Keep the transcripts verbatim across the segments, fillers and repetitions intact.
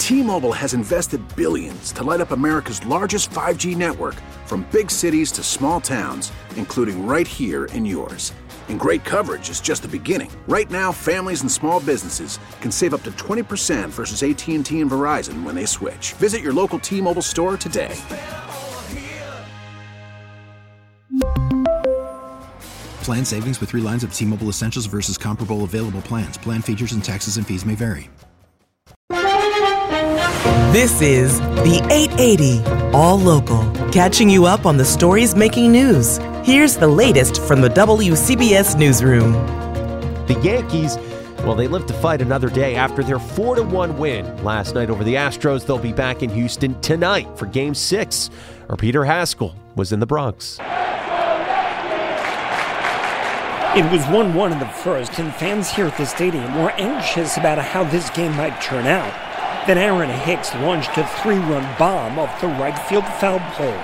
T-Mobile has invested billions to light up America's largest five G network, from big cities to small towns, including right here in yours. And great coverage is just the beginning. Right now, families and small businesses can save up to twenty percent versus A T and T and Verizon when they switch. Visit your local T-Mobile store today. Plan savings with three lines of T-Mobile Essentials versus comparable available plans. Plan features and taxes and fees may vary. This is the eight eighty All Local, catching you up on the stories making news. Here's the latest from the W C B S Newsroom. The Yankees, well, they live to fight another day after their four to one win last night over the Astros. They'll be back in Houston tonight for Game six. Our Peter Haskell was in the Bronx. It was one one in the first, and fans here at the stadium were anxious about how this game might turn out. Then Aaron Hicks launched a three-run bomb off the right field foul pole.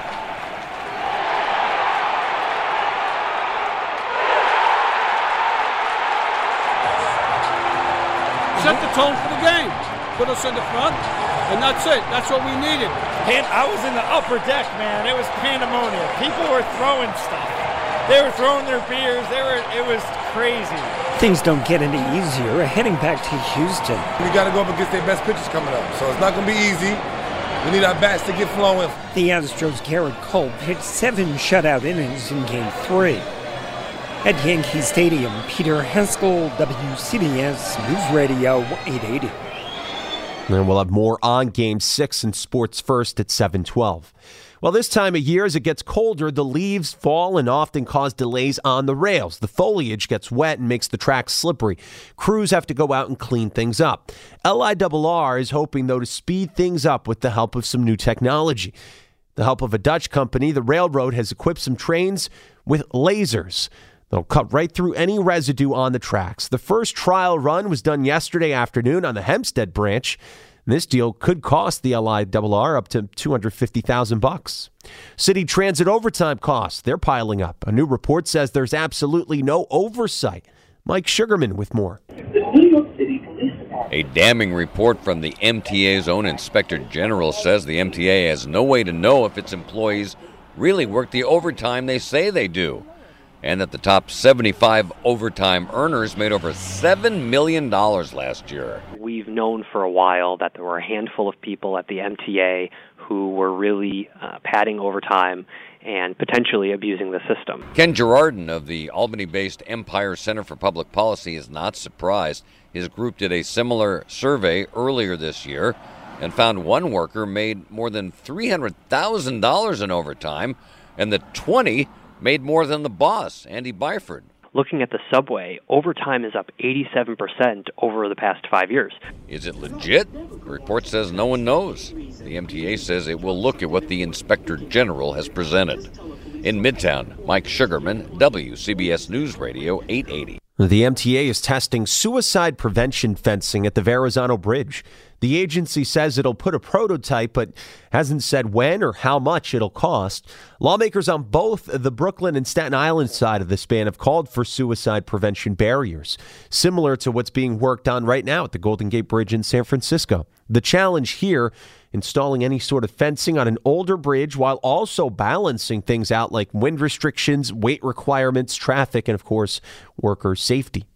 Set the tone for the game. Put us in the front, and that's it. That's what we needed. And I was in the upper deck, man. It was pandemonium. People were throwing stuff. They were throwing their beers. They were. It was crazy. Things don't get any easier heading back to Houston. We got to go up against their best pitchers coming up, so it's not going to be easy. We need our bats to get flowing. The Astros' Garrett Cole pitched seven shutout innings in Game three. At Yankee Stadium, Peter Haskell, W C B S News Radio eight eighty. And we'll have more on Game six in Sports First at seven twelve. Well, this time of year, as it gets colder, the leaves fall and often cause delays on the rails. The foliage gets wet and makes the track slippery. Crews have to go out and clean things up. L I R R is hoping, though, to speed things up with the help of some new technology. The help of a Dutch company, the railroad has equipped some trains with lasers. They'll cut right through any residue on the tracks. The first trial run was done yesterday afternoon on the Hempstead branch. This deal could cost the L I R R up to two hundred fifty thousand bucks. City transit overtime costs, they're piling up. A new report says there's absolutely no oversight. Mike Sugarman with more. A damning report from the M T A's own Inspector General says the M T A has no way to know if its employees really work the overtime they say they do, and that the top seventy-five overtime earners made over seven million dollars last year. We've known for a while that there were a handful of people at the M T A who were really uh, padding overtime and potentially abusing the system. Ken Girardin of the Albany-based Empire Center for Public Policy is not surprised. His group did a similar survey earlier this year and found one worker made more than three hundred thousand dollars in overtime, and the twenty made more than the boss, Andy Byford. Looking at the subway, overtime is up eighty-seven percent over the past five years. Is it legit? The report says no one knows. The M T A says it will look at what the Inspector General has presented. In Midtown, Mike Sugarman, W C B S News Radio eight eighty. The M T A is testing suicide prevention fencing at the Verrazano Bridge. The agency says it'll put a prototype, but hasn't said when or how much it'll cost. Lawmakers on both the Brooklyn and Staten Island side of the span have called for suicide prevention barriers, similar to what's being worked on right now at the Golden Gate Bridge in San Francisco. The challenge here, installing any sort of fencing on an older bridge while also balancing things out like wind restrictions, weight requirements, traffic, and, of course, worker safety.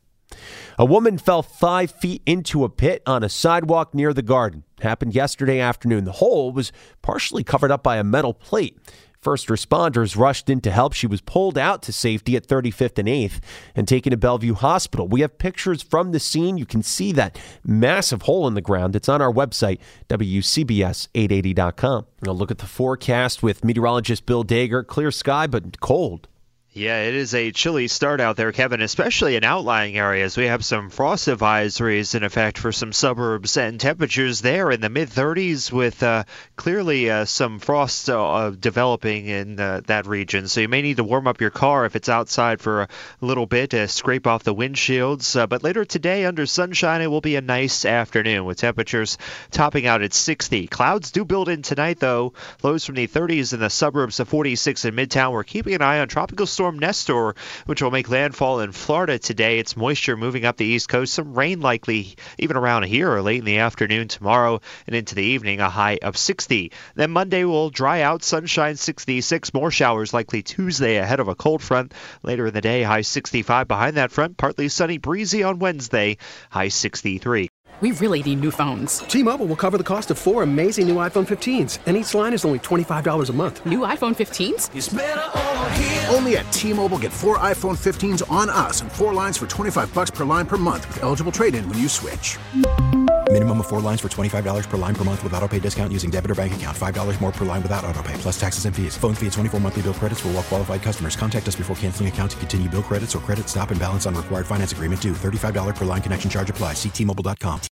A woman fell five feet into a pit on a sidewalk near the Garden. Happened yesterday afternoon. The hole was partially covered up by a metal plate. First responders rushed in to help. She was pulled out to safety at thirty-fifth and eighth and taken to Bellevue Hospital. We have pictures from the scene. You can see that massive hole in the ground. It's on our website, W C B S eight eighty dot com. We'll look at the forecast with meteorologist Bill Dager. Clear sky, but cold. Yeah, it is a chilly start out there, Kevin, especially in outlying areas. We have some frost advisories in effect for some suburbs, and temperatures there in the mid-thirties with uh, clearly uh, some frost uh, developing in uh, that region. So you may need to warm up your car if it's outside for a little bit to scrape off the windshields. Uh, but later today, under sunshine, it will be a nice afternoon with temperatures topping out at sixty. Clouds do build in tonight, though. Lows from the thirties in the suburbs of forty-six in Midtown. We're keeping an eye on tropical storm Storm Nestor, which will make landfall in Florida today. It's moisture moving up the East Coast. Some rain likely even around here late in the afternoon tomorrow and into the evening, a high of sixty. Then Monday will dry out, sunshine sixty-six. More showers likely Tuesday ahead of a cold front. Later in the day, high sixty-five behind that front. Partly sunny, breezy on Wednesday, high sixty-three. We really need new phones. T-Mobile will cover the cost of four amazing new iPhone fifteens, and each line is only twenty-five dollars a month. New iPhone fifteens? It's better over here. Only at T-Mobile, get four iPhone fifteens on us and four lines for twenty-five dollars per line per month with eligible trade-in when you switch. Minimum of four lines for twenty-five dollars per line per month with autopay discount using debit or bank account. five dollars more per line without autopay, plus taxes and fees. Phone fee at twenty-four monthly bill credits for well-qualified customers. Contact us before canceling account to continue bill credits or credit stop and balance on required finance agreement due. thirty-five dollars per line connection charge applies. See T Mobile dot com.